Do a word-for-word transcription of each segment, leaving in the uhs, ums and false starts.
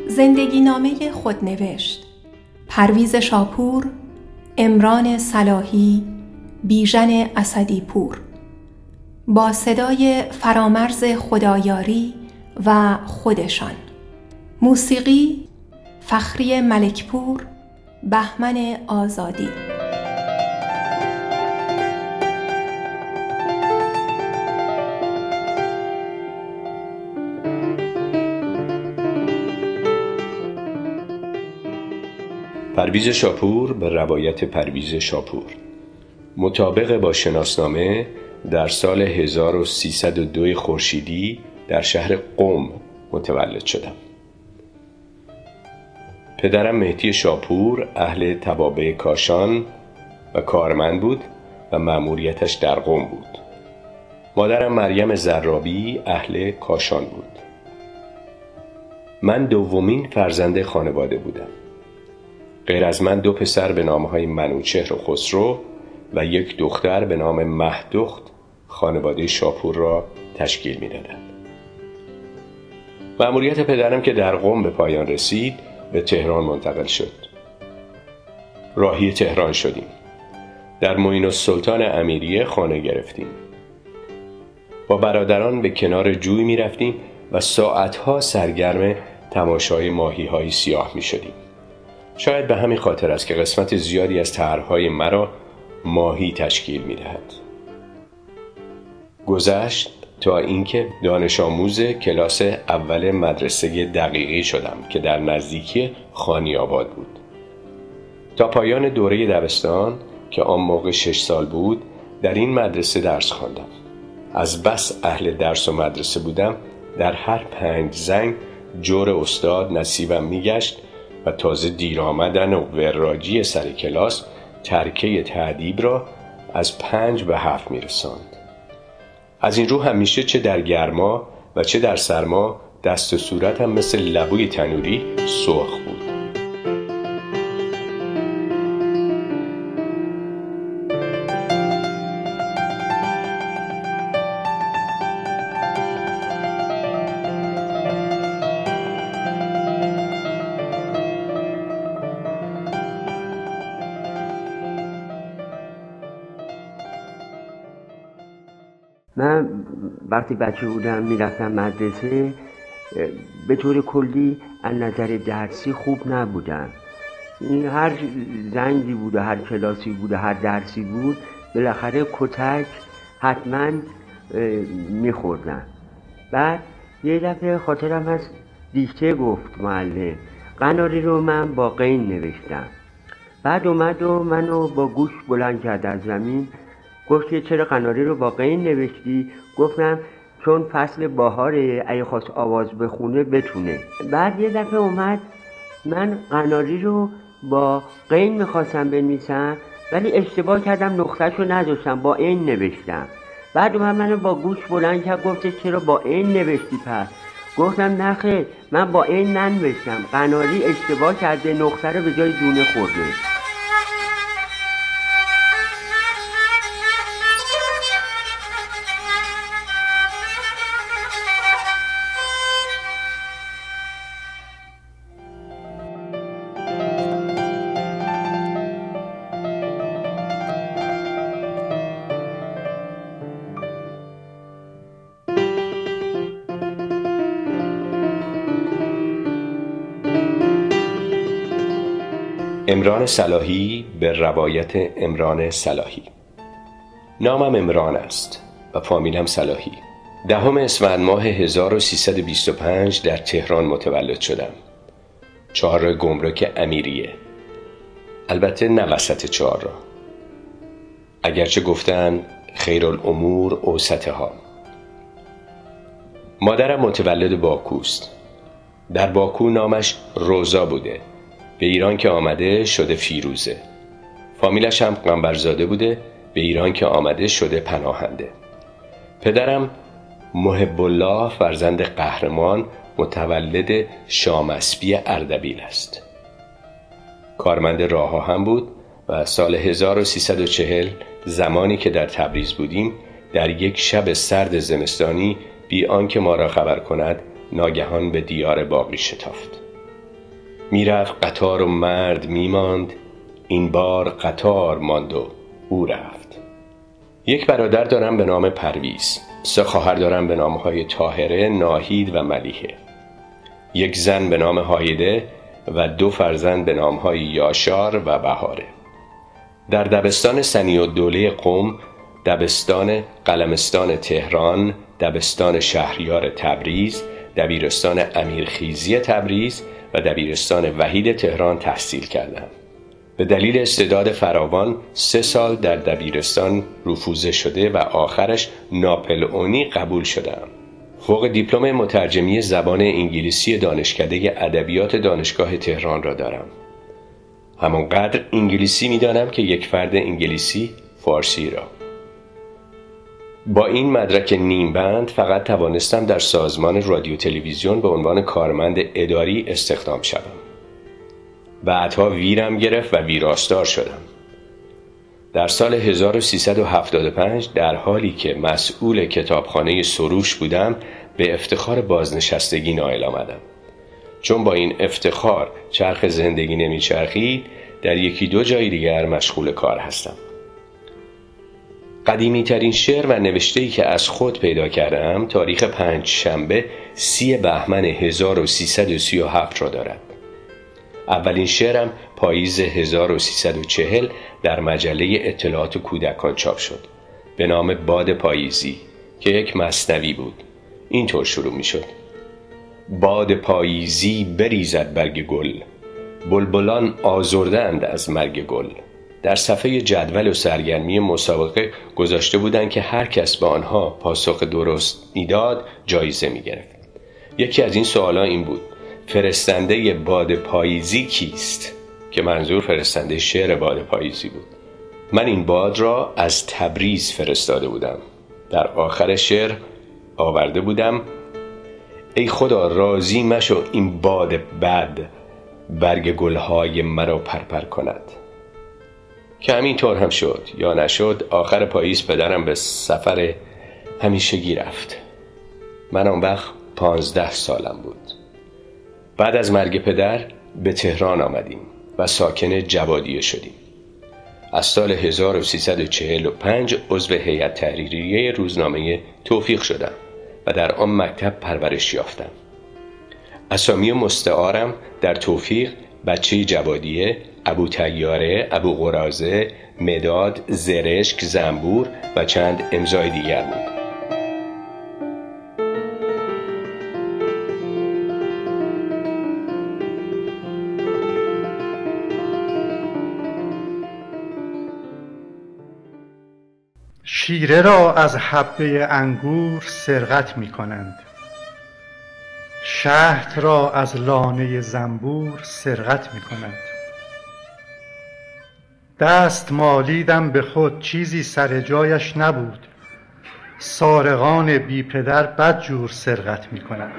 زندگی نامه خودنوشت پرویز شاپور، عمران صلاحی، بیژن اسدی پور، با صدای فرامرز خدایاری و خودشان. موسیقی فخری ملکپور، بهمن آزادی. پرویز شاپور به روایت پرویز شاپور. مطابق با شناسنامه در سال هزار و سیصد و دو خورشیدی در شهر قم متولد شدم. پدرم مهدی شاپور اهل توابع کاشان و کارمند بود و مأموریتش در قم بود. مادرم مریم زرابی اهل کاشان بود. من دومین فرزند خانواده بودم. غیر از من دو پسر به نامهای منوچهر و خسرو و یک دختر به نام مهدخت خانواده شاپور را تشکیل می‌دادند. مأموریت پدرم که در قم به پایان رسید به تهران منتقل شد. راهی تهران شدیم. در معین السلطان امیریه خانه گرفتیم. با برادران به کنار جوی می رفتیم و ساعتها سرگرم تماشای ماهی‌های سیاه می شدیم. شاید به همین خاطر است که قسمت زیادی از طرح‌های مرا ماهی تشکیل می دهد. گذشت تا اینکه دانش آموز کلاس اول مدرسه دقیقی شدم که در نزدیکی خانی‌آباد بود. تا پایان دوره دبستان که آن موقع شش سال بود در این مدرسه درس خواندم. از بس اهل درس و مدرسه بودم در هر پنج زنگ جور استاد نصیبم میگشت و تازه دیر آمدن و وراجی سر کلاس ترکه تأدیب را از پنج به هفت میرساند. از این رو همیشه چه در گرما و چه در سرما دست و صورتم مثل لبوی تنوری سرخ بود. من وقتی بچه بودم میرفتم مدرسه، به طور کلی از نظر درسی خوب نبودم. هر زنگی بود و هر کلاسی بود و هر درسی بود بالاخره کتک حتما میخوردم. بعد یه دفعه خاطرم هست دیکته گفت معلم، قناری رو من با قین نوشتم. بعد اومد و منو با گوش بلند کرد از زمین، گفت که چرا قناری رو با قین نوشتی؟ گفتم چون فصل بهاره، اگه خواست آواز بخونه بتونه. بعد یه دفعه اومد من قناری رو با قین میخواستم بنویسم ولی اشتباه کردم، نقطه‌ش رو نذاشتم، با این نوشتم. بعد اومد منو با گوش بلند کرد گفت چرا با این نوشتی پس؟ گفتم نه خیر، من با این ننوشتم، قناری اشتباه کرده، نقطه رو به جای دونه خورده. عمران صلاحی به روایت عمران صلاحی. نامم عمران است و فامیلم صلاحی. دهم اسفند ماه هزار و سیصد و بیست و پنج در تهران متولد شدم. چهارراه گمرک امیریه. البته نه وسط چهارراه. اگرچه گفتن خیرالامور اوسطها. مادرم متولد باکوست. در باکو نامش روزا بوده. به ایران که آمده شده فیروزه. فامیلش هم قنبرزاده بوده، به ایران که آمده شده پناهنده. پدرم محب الله فرزند قهرمان متولد شامسبی اردبیل است. کارمند راه هم بود و سال هزار و سیصد و چهل زمانی که در تبریز بودیم در یک شب سرد زمستانی بی آنکه ما را خبر کند ناگهان به دیار باقی شتافت. میرفت قطار و مرد میماند، این بار قطار ماند و او رفت. یک برادر دارم به نام پرویز، سه خواهر دارم به نامهای طاهره، ناهید و ملیحه. یک زن به نام هایده و دو فرزند به نامهای یاشار و بهاره. در دبستان ثنی‌الدوله قم، دبستان قلمستان تهران، دبستان شهریار تبریز، دبیرستان امیرخیزی تبریز و دبیرستان وحید تهران تحصیل کردم. به دلیل استعداد فراوان سه سال در دبیرستان رفوزه شده و آخرش ناپل اونی قبول شدم. فوق دیپلم مترجمی زبان انگلیسی دانشکده ادبیات دانشگاه تهران را دارم. همانقدر انگلیسی می‌دانم که یک فرد انگلیسی فارسی را. با این مدرک نیمبند فقط توانستم در سازمان رادیو تلویزیون به عنوان کارمند اداری استخدام شدم. بعدها ویرم گرفت و ویراستار شدم. در سال هزار و سیصد و هفتاد و پنج در حالی که مسئول کتابخانه سروش بودم به افتخار بازنشستگی نائل آمدم. چون با این افتخار چرخ زندگی نمیچرخید، در یکی دو جای دیگر مشغول کار هستم. قدیمی ترین شعر و نوشته‌ای که از خود پیدا کردم تاریخ پنج شنبه سی بهمن هزار و سیصد و سی و هفت را دارد. اولین شعرم پاییز هزار و سیصد و چهل در مجله اطلاعات کودکان چاپ شد به نام باد پاییزی که یک مثنوی بود. اینطور شروع می شد: باد پاییزی بریزد برگ گل، بلبلان آزردند از مرگ گل. در صفحه جدول و سرگرمی مسابقه گذاشته بودند که هر کس به آنها پاسخ درست میداد جایزه می گرفت. یکی از این سوالا این بود: فرستنده باد پاییزی کیست؟ که منظور فرستنده شعر باد پاییزی بود. من این باد را از تبریز فرستاده بودم. در آخر شعر آورده بودم: ای خدا راضی مشو این باد بد، برگ گلهای مرا پرپر کند. که همینطور هم شد یا نشد، آخر پاییز پدرم به سفر همیشگی رفت. من آن وقت پانزده سالم بود. بعد از مرگ پدر به تهران آمدیم و ساکن جوادیه شدیم. از سال هزار و سیصد و چهل و پنج عضو هیئت تحریریه روزنامه توفیق شدم و در آن مکتب پرورش یافتم. اسامی مستعارم در توفیق بچه جوادیه، ابو طیاره، ابو قرازه، مداد، زرشک، زنبور و چند امضای دیگر بود. شیره را از حبه انگور سرقت می کنند، شهد را از لانه زنبور سرقت می کنند. دست مالیدم به خود چیزی سر جایش نبود، سارقان بی پدر بدجور سرقت می کنند.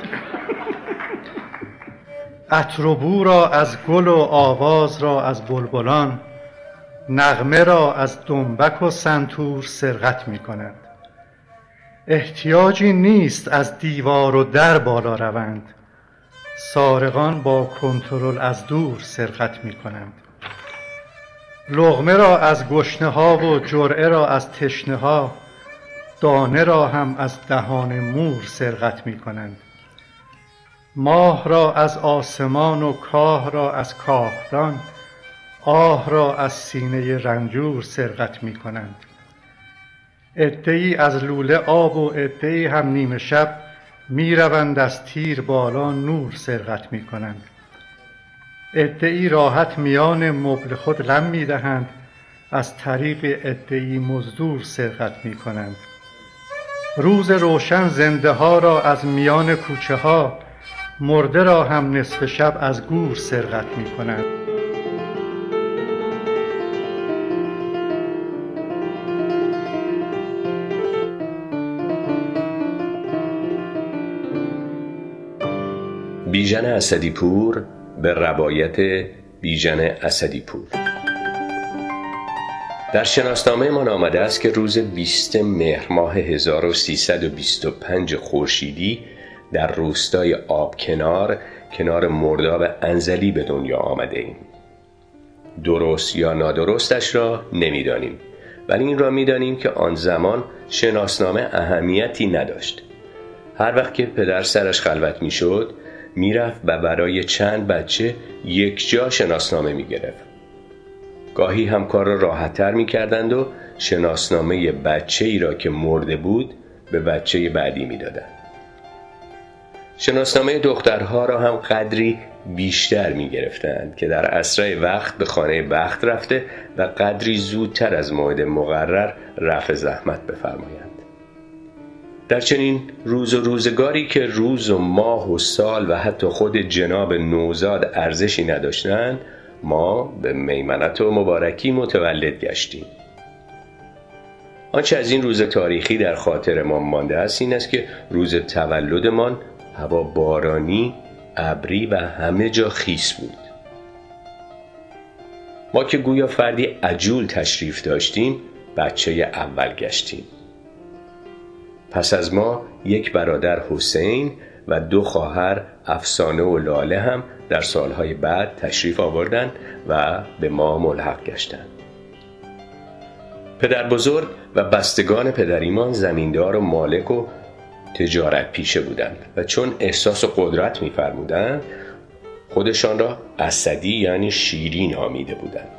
عطر و بو را از گل و آواز را از بلبلان، نغمه را از دنبک و سنتور سرقت می کنند. احتیاجی نیست از دیوار و در بالا روند، سارقان با کنترل از دور سرقت می کنند. لقمه را از گشنه ها و جرعه را از تشنه ها، دانه را هم از دهان مور سرقت می کنند. ماه را از آسمان و کاه را از کاهدان، آه را از سینه رنجور سرقت می کنند. عده‌ای از لوله آب و عده‌ای هم نیمه شب، می روند از تیر بالا نور سرقت می کنند. عده‌ای راحت میان مبل خود لم می دهند، از طریق عده‌ای مزدور سرقت می کنند. روز روشن زنده ها را از میان کوچه ها، مرده را هم نصف شب از گور سرقت می کنند. بیژن اسدی‌پور به روایت بیژن اسدی‌پور. در شناسنامه من آمده است که روز بیستم مهر ماه هزار و سیصد و بیست و پنج خورشیدی در روستای آبکنار کنار مرداب انزلی به دنیا آمده ایم. درست یا نادرستش را نمیدانیم، ولی این را میدانیم که آن زمان شناسنامه اهمیتی نداشت. هر وقت که پدر سرش خلوت میشد میرفت و برای چند بچه یک جا شناسنامه میگرفت. گاهی هم کار را راحت‌تر میکردند و شناسنامه بچه ای را که مرده بود به بچه بعدی میدادند. شناسنامه دخترها را هم قدری بیشتر می گرفتند که در اسرع وقت به خانه بخت رفته و قدری زودتر از موعد مقرر رفع زحمت بفرمایند. در چنین روز و روزگاری که روز و ماه و سال و حتی خود جناب نوزاد ارزشی نداشتند، ما به میمنت و مبارکی متولد گشتیم. آنچه از این روز تاریخی در خاطر ما مانده است این است که روز تولدمان هوا بارانی، ابری و همه جا خیس بود. ما که گویا فردی عجول تشریف داشتیم، بچه اول گشتیم. پس از ما یک برادر حسین و دو خواهر افسانه و لاله هم در سالهای بعد تشریف آوردند و به ما ملحق گشتند. پدر بزرگ و بستگان پدریمان زمیندار و مالک و تجارت پیشه بودند و چون احساس و قدرت می‌فرمودند خودشان را اسدی یعنی شیری نامیده بودند.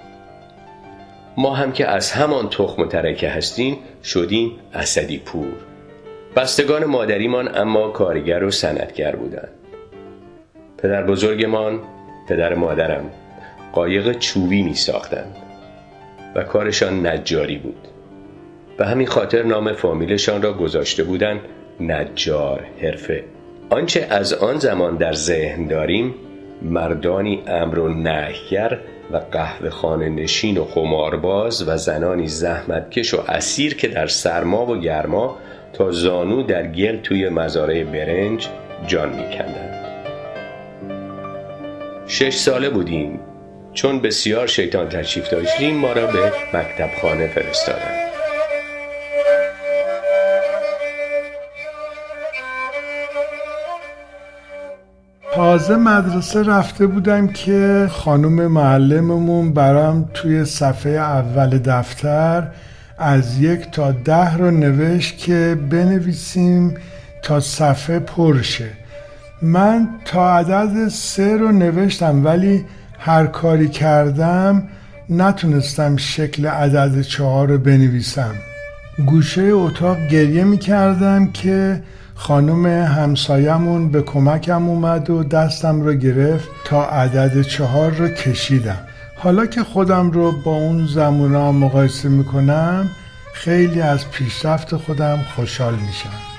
ما هم که از همان تخم و ترکه هستیم شدیم اسدی پور. بستگان مادریمان اما کارگر و صنعتگر بودند. پدر بزرگمان، پدر مادرم قایق چوبی می ساختند و کارشان نجاری بود. به همین خاطر نام فامیلشان را گذاشته بودند نجار حرفه. آنچه از آن زمان در ذهن داریم مردانی امر و نهی‌گر و قهوه خانه نشین و خمارباز و زنانی زحمتکش و اسیر که در سرما و گرما تا زانو در گل توی مزارع برنج جان می‌کندند. شش ساله بودیم چون بسیار شیطان تشریف داشتیم ما را به مکتب خانه فرستادند. تازه مدرسه رفته بودم که خانم معلممون برام توی صفحه اول دفتر از یک تا ده رو نوشت که بنویسیم تا صفحه پرشه. من تا عدد سه رو نوشتم ولی هر کاری کردم نتونستم شکل عدد چهار رو بنویسم. گوشه اتاق گریه می کردم که خانم همسایمون به کمکم اومد و دستم رو گرفت تا عدد چهار رو کشیدم. حالا که خودم رو با اون زمونا مقایسه میکنم خیلی از پیشرفت خودم خوشحال میشم.